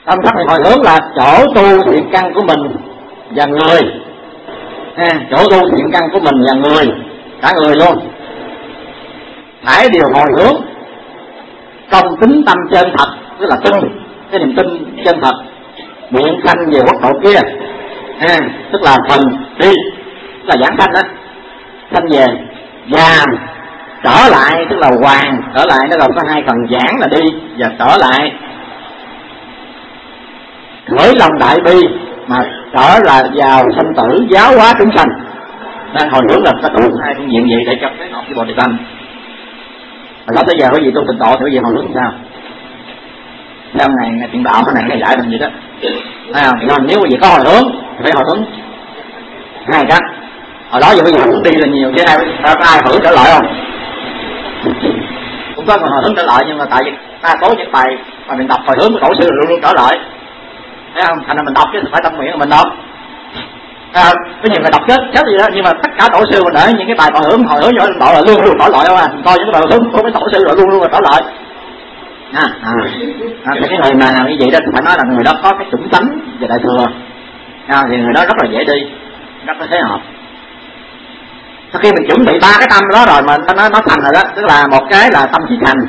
Tâm thất niệm hồi hướng là chỗ tu thiện căn của mình và người, chỗ tu thiện căn của mình và người, cả người luôn, phải đều hồi hướng trong tính tâm chân thật, tức là tin, cái niềm tin chân thật, nguyện sanh về quốc độ kia, tức là phần đi, tức là giảng sanh đó, sanh về, và trở lại tức là hoàn, trở lại nó gồm có hai phần, giảng là đi và trở lại, khởi lòng đại bi mà trở lại vào sanh tử giáo hóa chúng sanh. Nên hồi hướng là có đủ hai phương diện vậy để cho cái học cái bồ đề tâm. Hồi đó tới giờ có gì tu tịnh độ thì có gì hồi hướng sao? Theo ngày chuyện đạo cái này cái giải làm gì đó, thấy không? Nên nếu gì có hồi hướng thì phải hồi hướng hai cách. Hồi đó giờ bây giờ hồi hướng đi là nhiều chứ ai hồi hướng trở lại không? Cũng có hồi hướng trở lại, nhưng mà tại vì ta có những bài mà mình đọc hồi hướng của tổ sư luôn luôn trở lại, thấy không? Thành ra mình đọc chứ phải tâm nguyện của mình đâu. Có nhiều người đọc chết gì đó, nhưng mà tất cả tổ sư mình để những cái bài hồi hướng cho độ là luôn luôn trở lại không à? Coi những cái bài hồi hướng của mấy tổ sư là luôn luôn trở lại. Thì cái người mà như vậy đó phải nói là người đó có cái chủng tánh về đại thừa, thì người đó rất là dễ đi, rất là thế hợp. Sau khi mình chuẩn bị ba cái tâm đó rồi mà nó thành rồi đó, tức là một cái là tâm chí thành,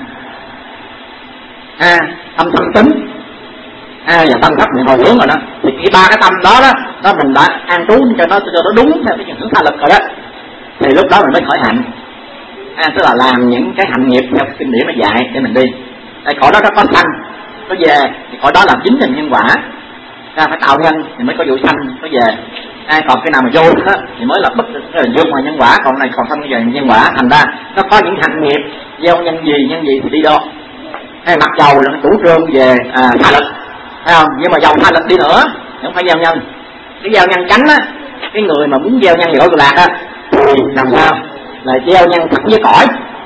tâm tâm tính, và tâm thất niệm hồi hướng rồi đó, thì cái ba cái tâm đó đó mình đã an trú cho nó đúng theo cái hướng tha lực rồi đó, thì lúc đó mình mới khởi hạnh, tức là làm những cái hạnh nghiệp theo kinh điển nó dạy để mình đi. Tại cõi đó nó có sanh có về, thì cõi đó là chính là nhân quả, phải tạo nhân thì mới có vụ sanh có về. Còn cái nào mà vô đó thì mới là bất vô ngoài nhân quả, còn này còn không về nhân quả. Thành ra nó có những hạnh nghiệp gieo nhân gì thì đi đó. Mặc dầu là nó chủ trương về tha lực, thấy không? Nhưng mà dầu tha lực đi nữa không phải gieo nhân. Cái gieo nhân chánh á, cái người mà muốn gieo nhân về cõi cực lạc á thì làm sao là gieo nhân thẳng với cõi,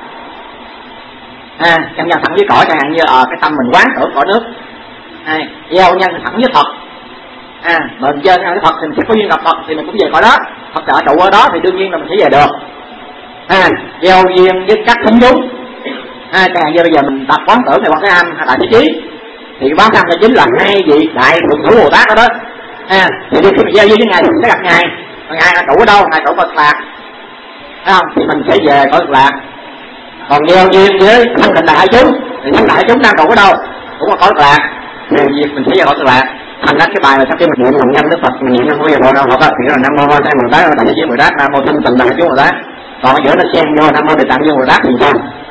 nhân thẳng với cõi, chẳng hạn như cái tâm mình quán tưởng cõi nước, gieo nhân thẳng với Phật, mình gieo nhân với Phật thì mình sẽ có duyên gặp Phật, thì mình cũng về cõi đó, Phật trợ trụ ở đó thì đương nhiên là mình sẽ về được. Gieo duyên với các thính chúng, chẳng hạn như bây giờ mình tập quán tưởng này Quan Thế Âm hay Đại Thế Chí, thì Quán Thế Âm là chính là hai vị đại thượng thủ Bồ Tát ở đó, thì khi mình gieo duyên với ngài thì mình sẽ gặp ngài, còn ngài là trụ ở đâu? Ngài trụ Phật Lạc, thấy không? Thì mình sẽ về cõi Cực Lạc. Còn gieo duyên với thanh tịnh đại chúng thì thanh đại chúng đang trụ ở đâu? Cũng là cõi Cực Lạc, thì mình sẽ về cõi Cực Lạc. Thành ra cái bài là sau khi mình niệm lòng nhân Đức Phật, mình niệm Nam Mô Phật đâu Phật thì là Nam Mô Quan Thế Bồ Tát, Đại Thế Chí Bồ Tát, Nam Mô Thanh Tịnh Đại Chúng Bồ Tát. Còn ở giữa nó xen vô Nam Mô Địa Tạng Vương Bồ Tát thì sao?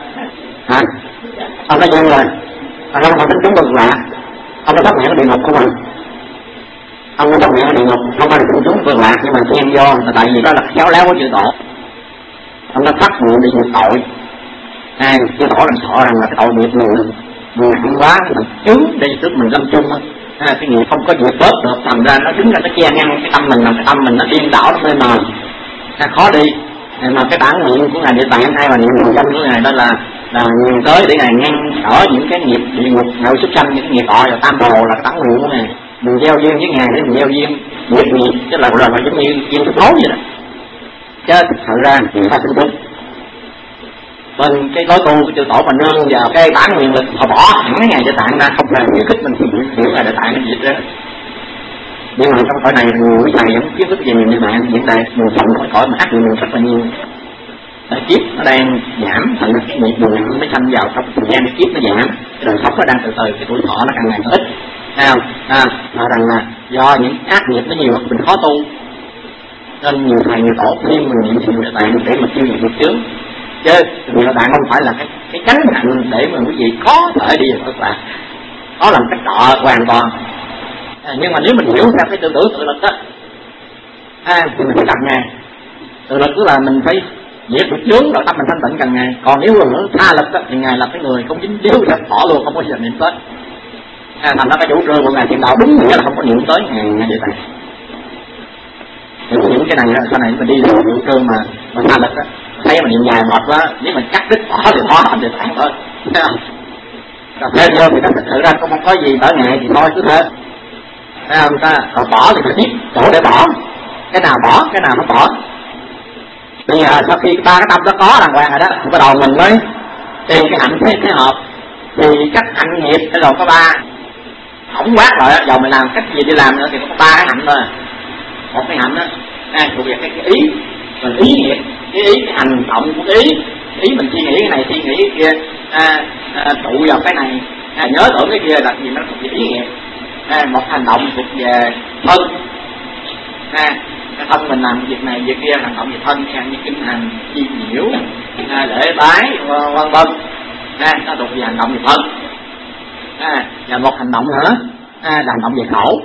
Ông nói dương rồi, ông không tính chúng Cực Lạc, ông có thất nguyện ở địa ngục của mình, ông có thất nguyện ở địa ngục, không phải là chúng Cực Lạc, nhưng mà xen vô là tại vì đó là khéo léo của chữ tổ. Ông đã phát nguyện đi nhận tội, chữ tổ làm sợ rằng là cái tội nghiệp người nặng quá, mình chứng đi trước mình lâm chung á. Cái nghiệp không có việc bớt được, thành ra nó đứng ra nó che ngăn cái tâm mình, làm cái tâm mình nó điên đảo, nó mê mờ, khó đi. Mà cái bản nguyện của ngài Địa Tạng hay là niệm lòng danh của ngài đó là nguyện tới để ngài ngăn ở những cái nghiệp địa ngục, ngạo xuất sanh, những cái nghiệp tội là tam đồ là cái bản nguyện của ngài. Mình gieo duyên với ngài để mình gieo duyên nghiệp chứ là giống như duyên thức thối vậy đó. Chứ thật ra thì ta sinh tính bên cái lối tu của chư tổ mà nương vào cái bản nguyện lực, họ bỏ hẳn cái ngài Địa Tạng ra, không phải khuyến khích mình hiểu ngài Địa Tạng cái gì đó. Nhưng mà trong cõi này người quý thầy vẫn khuyến khích về niệm Địa Tạng, hiện tại người phận khỏi cõi mà ác niệm rất là nhiều. Kiếp nó đang giảm, thành cái nghiệp buồn nặng mới sanh vào trong thời gian kiếp nó giảm, cái đời sống nó đang từ từ cái tuổi thọ nó càng ngày ít, mà rằng là do những ác nghiệp nó nhiều mình khó tu, nên nhiều thầy nhiều tổ khuyên mình niệm Địa Tạng để mà tiêu diệt nghiệp chướng. Chứ Địa Tạng không phải là cái cánh nặng để mà quý vị có thể đi vào Cực Lạc, có làm cách trọ hoàn toàn. Nhưng mà nếu mình hiểu theo cái tư tưởng tự lực đó, thì mình phải gặp ngài. Tự lực tức là mình phải diệt được chướng rồi tâm mình thanh tịnh càng ngày. Còn nếu mà tha lực đó, thì ngài là cái người không dính điếu sạch bỏ luôn, không có giờ niệm tới. Thành ra cái chủ trương của ngài thiền đạo đúng nghĩa là không có niệm tới ngài Địa Tạng. Thì những cái này đó, sau này mình đi vào chủ trương mà tha lực đó, thấy mà niệm dài mệt quá, nếu mình cắt đứt bỏ thì bỏ thành Địa Tạng thôi, thấy không? Còn thêm vô thì thực sự ra không có gì bởi ngài thì thôi cứ thế. Thấy không ta? Còn bỏ thì phải biết chỗ để bỏ, cái nào bỏ, cái nào không bỏ. Bây giờ sau khi ba cái tâm đó có đàng hoàng rồi đó, thì bắt đầu mình mới tìm cái hạnh thế hợp. Thì các hạnh nghiệp cái đầu có ba, tổng khái quát rồi á, dầu mình làm cách gì đi làm nữa thì có 3 cái hạnh thôi. Một cái hạnh á thuộc về cái ý, mình ý nghĩa, cái ý, cái hành động của ý mình suy nghĩ cái này, suy nghĩ cái kia, tụ vào cái này, nhớ tưởng cái kia là gì, nó thuộc về ý nghĩa. Một hành động thuộc về thân, cái thân mình làm việc này việc kia, hành động về thân như kinh hành, chi nhiễu, lễ bái, vân vân, nó thuộc về hành động về thân. Và một hành động nữa là hành động về khẩu.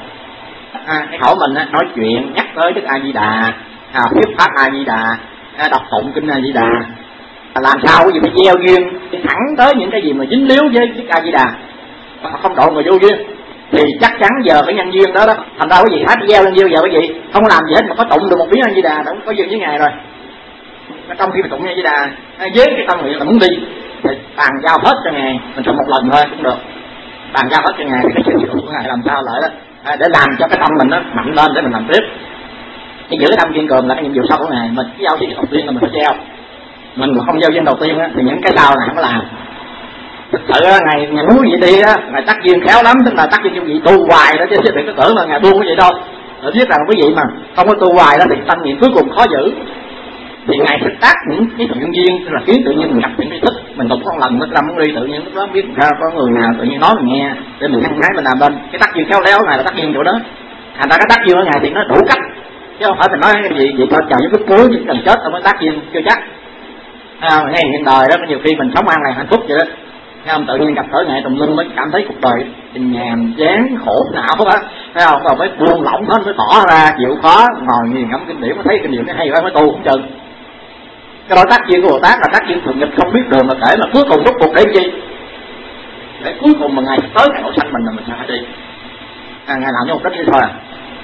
Cái khẩu mình nói chuyện nhắc tới Đức A Di Đà, thuyết pháp A Di Đà, đọc tụng kinh A Di Đà, làm sao cái gì phải gieo duyên thẳng tới những cái gì mà dính líu với Đức A Di Đà, không độ người vô duyên thì chắc chắn giờ cái nhân duyên đó thành ra cái gì hết gieo lên duyên, giờ cái gì không làm gì hết mà có tụng được một tiếng A Di Đà cũng có duyên với ngài rồi. Trong khi mình tụng A Di Đà với cái tâm nguyện là muốn đi thì bàn giao hết cho ngài, mình tụng một lần thôi cũng được, bàn giao hết cho ngài thì cái sự của ngài làm sao lại đó để làm cho cái tâm mình nó mạnh lên để mình làm tiếp. Cái giữ cái tâm kiên cường là cái nhiệm vụ sau của ngài. Mình cái giao duyên đầu tiên là mình phải treo, mình mà không giao duyên đầu tiên á thì những cái sau này không có làm. Thực sự á ngài nuôi vậy đi á, ngài tác duyên khéo lắm, tức là tác duyên vị tu hoài đó, chứ đừng có tưởng là ngài buông cái vậy đâu. Để biết rằng quý vị mà không có tu hoài đó thì tâm niệm cuối cùng khó giữ. Thì ngài sẽ tác những cái thuận duyên, tức là khiến tự nhiên mình gặp những cái thích, mình đụng con lần mất làm đi, tự nhiên lúc đó biết ra có người nào tự nhiên nói mình nghe để mình hăng hái mình làm lên. Cái tác duyên khéo léo này là tác duyên chỗ đó. Thành ra cái tác duyên của ngài thì nó đủ cách, chứ không phải mình nói cái gì vậy cho chờ những cái cuối những cần chết mới tác duyên chưa chắc. Ngay hiện đời đó nhiều khi mình sống an lạc hạnh phúc vậy đó, không tự nhiên gặp tới ngài tùm lum mới cảm thấy cuộc đời nhàm chán khổ não đó, thấy không? Rồi mới buông lỏng hết, mới tỏ ra chịu khó ngồi nghiền ngẫm kinh điển mới thấy kinh điển nó hay quá mới tu cũng chừng. Cái đó tác duyên của Bồ Tát là tác duyên thường nghịch không biết đường, mà kể mà cuối cùng rút cuộc để chi? Để cuối cùng mà ngài tới cái độ sanh mình là mình phải đi. Ngài làm cho một cách như thôi à.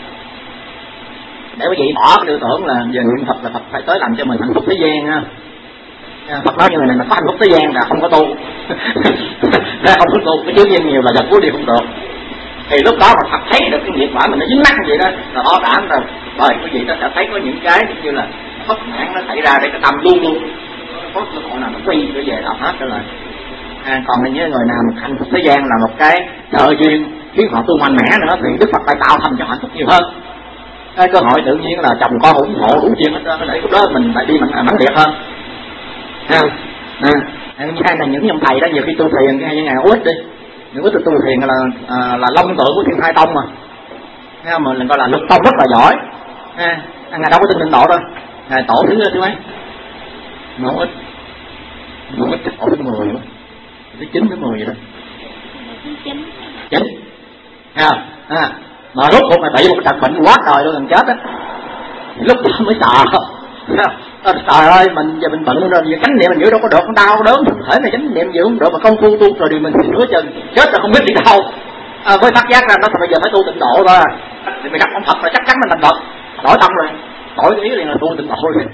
Để quý vị bỏ cái tư tưởng là về niệm Phật là Phật phải tới làm cho mình hạnh phúc thế gian ha. Phật nói như này là có hạnh phúc thế gian là không có tu. Không có tu, cái chướng duyên nhiều là dần cuối đi không được. Thì lúc đó mà Phật thấy được cái nghiệp quả mình nó dính mắc như vậy đó, là đó đảm rồi. Rồi quý vị nó sẽ thấy có những cái như là bất mãn nó xảy ra để cái tâm luôn luôn có cơ hội nào nó quy trở về đạo hết trở lại. Còn như người nào mà hạnh phúc thế gian là một cái trợ duyên khiến họ tu mạnh mẽ nữa thì Đức Phật phải tạo thành cho hạnh phúc nhiều hơn. Cái cơ hội tự nhiên là chồng con ủng hộ đủ chuyện hết trơn, để lúc đó mình phải đi mãnh liệt hơn. Hay là những ông thầy đó nhiều khi tu thiền hay như ngày Út đi, những cái tu thiền là long tượng của Thiên Hai Tông mà, mình gọi là lục tông rất là giỏi. Ngài đâu có tin tịnh độ đâu, ngài tổ thứ mấy, nó ít tổ thứ 10 nữa, thứ 9 thứ 10 vậy đó, 9, mà lúc cuộc là bị một cái tật bệnh quá trời luôn, gần chết á, lúc đó mới sợ. Trời ơi, mình giờ mình bận rồi, giờ chánh niệm mình giữ đâu có được, con đau đớn thân thể này chánh niệm giữ không được, mà công phu tu rồi điều mình thì nửa chừng chết rồi không biết đi đâu. Với phát giác ra nó bây giờ phải tu tịnh độ thôi, thì mình gặp ông Phật là chắc chắn mình thành Phật, đổi tâm rồi, đổi ý liền là tu tịnh độ rồi.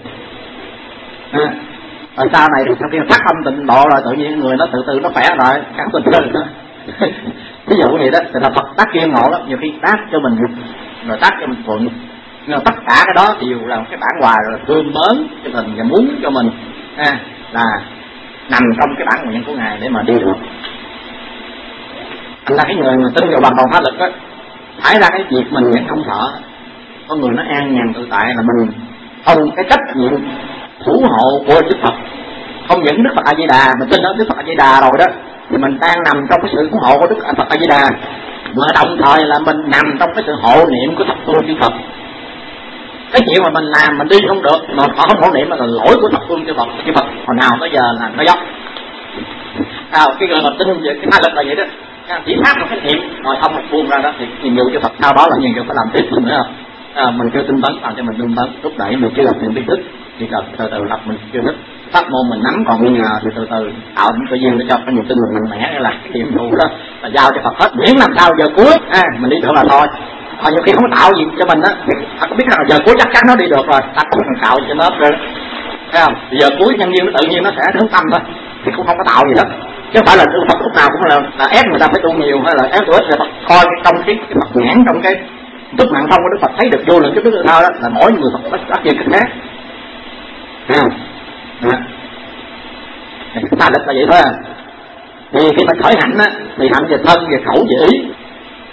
Rồi sau này thì sau khi phát tâm tịnh độ rồi tự nhiên người nó từ từ nó khỏe lại, cắn tình thân đó. Ví dụ vậy đó, thì là Phật tác kiên ngộ lắm, nhiều khi tác cho mình rồi tác cho mình thuận. Nhưng mà tất cả cái đó đều là cái bản hòa là thương mến cho mình và muốn cho mình là nằm trong cái bản nguyện của ngài để mà đi được. Thành ra cái người mà tin vào bằng đồng pháp lực á, phải ra cái việc mình vẫn không sợ, con người nó an nhàn tự tại là mình không cái trách nhiệm thủ hộ của Đức Phật. Không những Đức Phật A Di Đà, mình tin đó Đức Phật A Di Đà rồi đó, thì mình đang nằm trong cái sự thủ hộ của Đức Phật A Di Đà, mà đồng thời là mình nằm trong cái sự hộ niệm của thập phương chư Phật. Cái chuyện mà mình làm mình đi không được mà họ không hộ niệm là lỗi của thập phương chư Phật. Chư Phật hồi nào tới giờ là nó dốc. Cái người mà tin về cái tha lực là vậy đó, chỉ phát một cái niệm rồi không một buông ra đó thì nhiệm vụ chư Phật sau đó là nhiệm vụ phải làm tiếp nữa không? Mình kêu tinh tấn làm cho mình tinh tấn, lúc nãy mình chưa lập niệm biết thức, chỉ cần từ từ lập mình chưa thức, pháp môn mình nắm còn nghi ngờ thì từ từ tạo những cái duyên để cho cái niềm tin mình mạnh mẽ, là cái nhiệm vụ đó là giao cho Phật hết, miễn làm sao giờ cuối mình đi được là thôi. Còn nhiều khi không có tạo gì cho mình á, ta có biết rằng giờ cuối chắc chắn nó đi được rồi, ta không cần tạo cho nó rồi, thấy không? Giờ cuối nhân duyên nó tự nhiên nó sẽ hướng tâm thôi, thì cũng không có tạo gì hết. Chứ không phải là Phật lúc nào cũng là ép người ta phải tu nhiều hay là ép tuổi ít, là Phật coi trong cái Phật nhãn trong cái tức mạng thông của Đức Phật thấy được vô lượng cái đức thao đó là mỗi người Phật bắt gì cách khác. Ta lực là vậy thôi. Thì khi mình khởi hạnh á, thì hạnh về thân, về khẩu, về ý.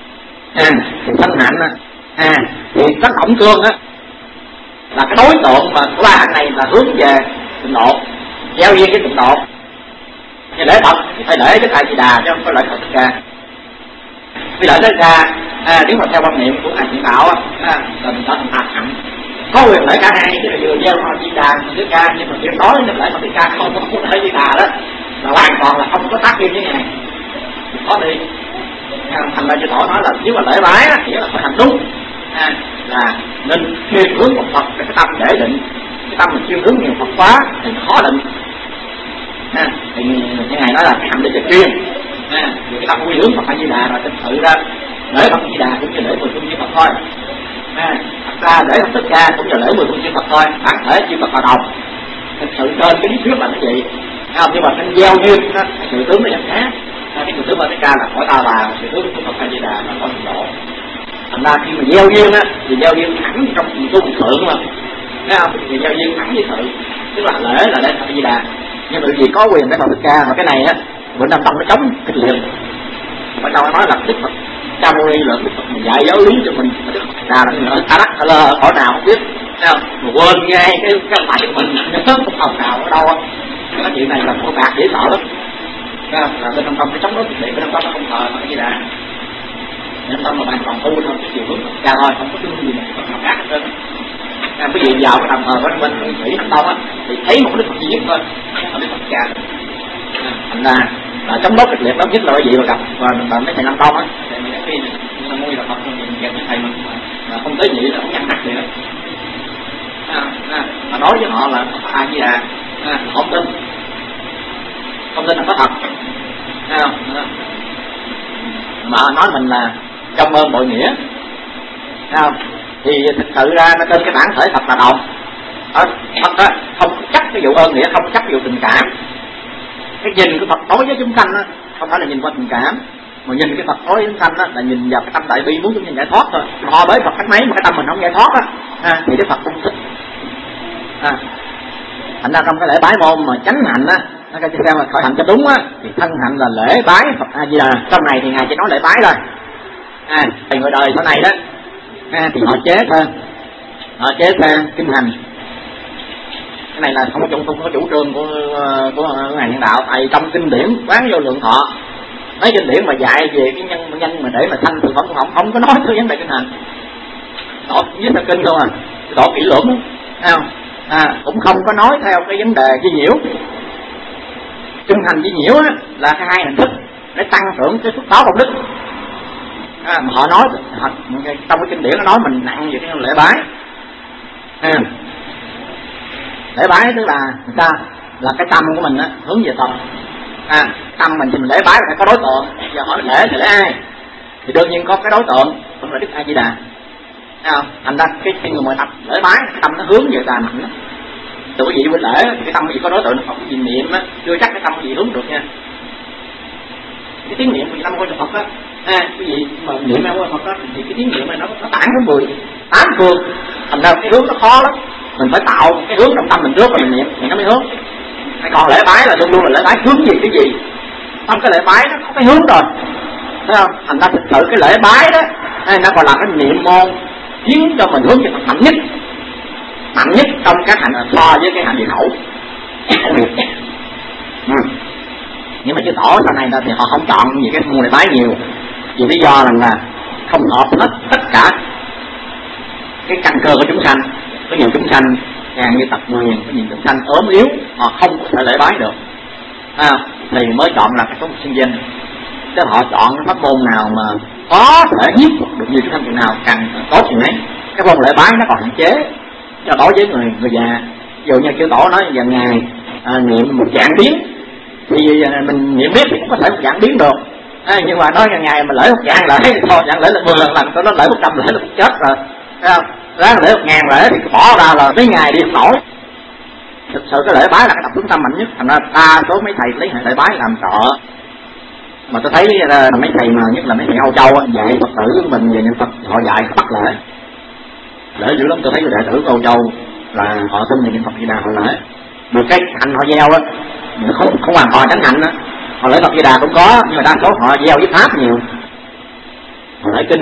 thì thân hạnh thì cái tổng cương là cái đối tượng mà của ba hạnh này là hướng về tịnh độ, gieo duyên cái tịnh độ. Thì lễ Phật phải lễ Đức A Di Đà chứ không có lễ Phật Thích Ca. Vì lễ Thích Ca nếu mà theo quan niệm của ngài Thiện Đạo là mình trở thành tạp hạnh, có quyền lễ cả hai, chứ là vừa gieo A Di Đà Thích Ca, nhưng mà tuyệt đối nên lễ Phật Thích Ca không có lễ Di Đà đó là hoàn toàn là không có tác duyên với ngài, có đi. Thành ra chư tổ nói là nếu mà lễ bái thì là phải hành đúng, là nên chuyên hướng một Phật, cái tâm để định, cái tâm mình chuyên hướng nhiều Phật quá thì khó định. Thì như ngài nói là hành để cho chuyên, vì cái tâm quy hướng Phật A Di Đà rồi thực sự ra lễ Phật A Di Đà cũng như lễ 10 phương chư Phật thôi. Thật ra lễ Phật Thích Ca cũng như lễ 10 phương chư Phật thôi, bản thể chư Phật hòa đồng. Thực sự trên cái lý thuyết là cái gì, nhưng mà cái gieo duyên sự tướng nó vẫn khác. Cái sự tướng A Di Đà là khỏi ta bà, sự tướng của Phật A Di Đà là khỏi tịnh độ. Thành ra khi mà gieo duyên thì gieo duyên thẳng trong tu thượng mà, thấy không? Thì gieo duyên thẳng với thượng, tức là lễ Phật A Di Đà. Nhưng mà vì có quyền để Phật Thích Ca, mà cái này Vĩnh Nam Tông nó chống kịch liệt. Ở đâu nói là Đức Phật Ca Mâu Ni là Đức Phật dạy giáo lý cho mình, Đức Phật Đà là ta đắc là cõi nào không biết, thấy không? Mà quên ngay cái phải của mình, không học nào ở đâu á. Cái chuyện này là con bạc dễ sợ lắm. Là Vĩnh Nam Tông nó chống đối kịch liệt, Vĩnh Nam Tông nó không thờ Phật Di Đà. Vĩnh Nam Tông là bạn còn tu thôi, cái chiều hướng Phật Ca thôi, không có cái gì nào khác hết trơn. Cái gì vào cái bàn thờ của bên Thủy Thánh Tông thì thấy một cái Đức Phật duy nhất thôi, là Đức Phật Ca. Thành ra là chống đối kịch liệt lắm, nhất là cái gì mà gặp và mấy thầy Nam Tông thì mình khi Nam Mô là Phật mình gặp mấy thầy mình mà không tới nhị là không nhăn mắt gì đó. Mà nói với họ là Phật A Di Đà, họ không tin là có thật, mà nói mình là trong ơn bội nghĩa, thì thực sự ra nó trên cái bản thể Phật là đồng. Phật đó không chấp cái vụ ơn nghĩa, không chấp cái vụ tình cảm. Cái nhìn của Phật đối với chúng sanh không phải là nhìn qua tình cảm, mà nhìn cái Phật đối với chúng sanh là nhìn vào cái tâm đại bi muốn chúng sanh giải thoát thôi. Họ bới Phật cách mấy mà cái tâm mình không giải thoát thì Đức Phật không thích. Thành ra trong cái lễ bái môn mà chánh hạnh nó cái xem là khởi hạnh cho đúng thì thân hạnh là lễ bái Phật A Di Đà. Trong này thì ngài chỉ nói lễ bái thôi. Thì người đời sau này đó thì họ chế thêm kinh hành. Cái này là không có chủ trương của ngài Thiện Đạo. Thầy trong kinh điển Quán Vô Lượng Thọ, mấy kinh điển mà dạy về cái nhân mà để mà sanh từ phẩm của không có nói tới vấn đề kinh hành. Đọc với ta kinh thôi đọc kỹ lưỡng, thấy không? Cũng không có nói theo cái vấn đề vi nhiễu. Trung hành vi nhiễu là cái hai hình thức để tăng trưởng cái phước báo công đức. Mà họ nói trong cái kinh điển nó nói mình nặng về cái lễ bái. Lễ bái tức là sao? Là cái tâm của mình hướng về Phật. Tâm mình thì mình lễ bái là phải có đối tượng. Giờ hỏi lễ thì lễ ai? Thì đương nhiên có cái đối tượng cũng là Đức A Di Đà. Thành ra cái người mà tập lễ bái cái tâm nó hướng về Đà mạnh đó. Từ cái gì bên lễ cái tâm gì có đối tượng Phật gì niệm chưa chắc cái tâm gì hướng được nha. Cái tiếng niệm của Nam Mô Phật cái gì mà niệm Nam Mô Phật thì cái tiếng niệm này nó tản đến 18 phương. Thành ra cái hướng nó khó lắm. Mình phải tạo cái hướng trong tâm mình trước rồi mình niệm thì nó mới hướng. Còn lễ bái là luôn luôn là lễ bái hướng về cái gì? Trong cái lễ bái nó có cái hướng rồi, thấy không? Thành ra thực sự cái lễ bái đó nó còn là cái niệm môn khiến cho mình hướng về Phật mạnh nhất trong các hành so với cái hành vi khẩu. Nhưng mà chư tổ sau này thì họ không chọn vì cái môn lễ bái nhiều, vì lý do là không hợp hết tất cả cái căn cơ của chúng sanh. Có nhiều chúng sanh càng như tập nguyền, có nhiều chúng sanh ốm yếu, họ không có thể lễ bái được, thì mới chọn là cái số sinh viên. Chứ họ chọn cái pháp môn nào mà có thể nhiếp được nhiều chúng sanh chừng nào càng tốt chừng ấy. Cái môn lễ bái nó còn hạn chế. Cho đối với người già, ví dụ như chư tổ nói giờ ngày niệm một vạn tiếng thì mình niệm biết thì cũng có thể một vạn tiếng được. Nhưng mà nói ngày mà lễ một vạn lễ thôi, vạn lễ là 10 lần, tôi nói lễ 100 lễ là chết rồi, thấy không? Ráng lễ 1000 lễ thì bỏ ra là mấy ngày đi không nổi. Thực sự cái lễ bái là cái tập hướng tâm mạnh nhất. Thành ra đa số mấy thầy lấy lễ bái làm sợ. Mà tôi thấy mấy thầy mà nhất là mấy thầy Âu Châu dạy Phật tử của mình về niệm Phật, họ dạy bắt lễ dữ lắm. Tôi thấy đệ tử của Âu Châu là họ tin về niệm Phật Di Đà họ lễ. Mà cái hạnh họ gieo không hoàn toàn chánh hạnh họ lễ Phật Di Đà cũng có, nhưng mà đa số họ gieo với pháp nhiều. Họ lễ kinh